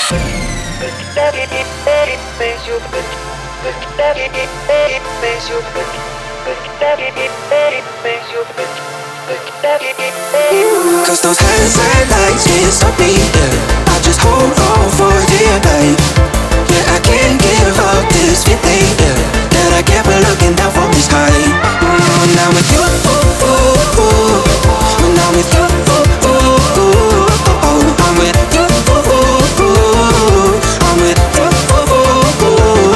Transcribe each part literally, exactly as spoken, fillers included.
Cause those hindsight lights can't stop me, yeah. I just hold on for dear life. Yeah, I can't give up this feeling, yeah, that I get when looking down from this high. mm, Now with you, ooh, ooh, ooh. When I'm with you, ooh, ooh, ooh, ooh. I'm with you, ooh, ooh, ooh. I'm with you, ooh, ooh, ooh.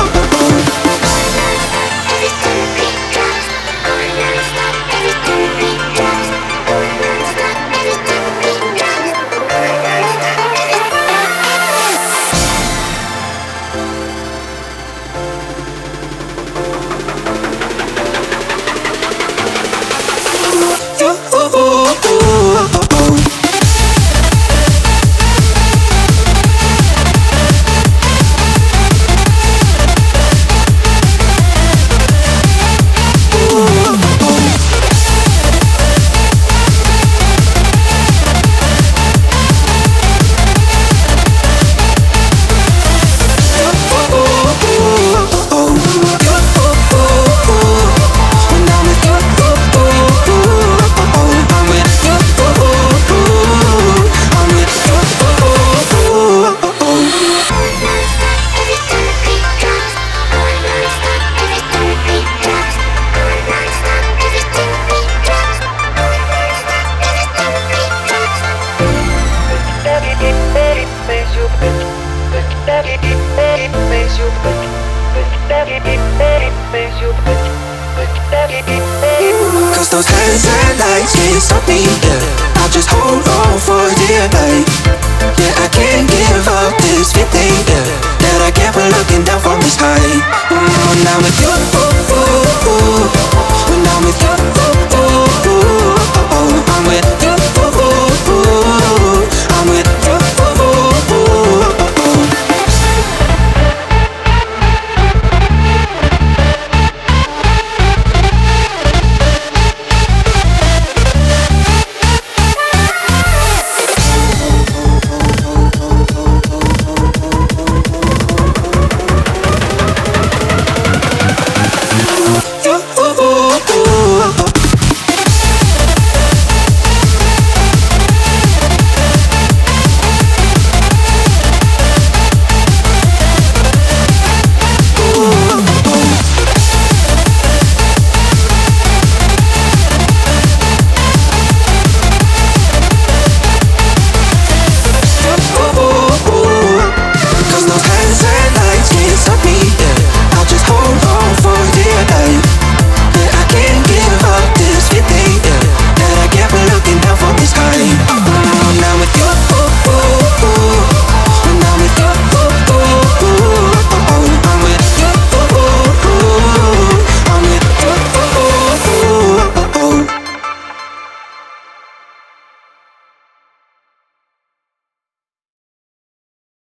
Cause those hindsight lights can't stop me, yeah. I just hold on for dear life.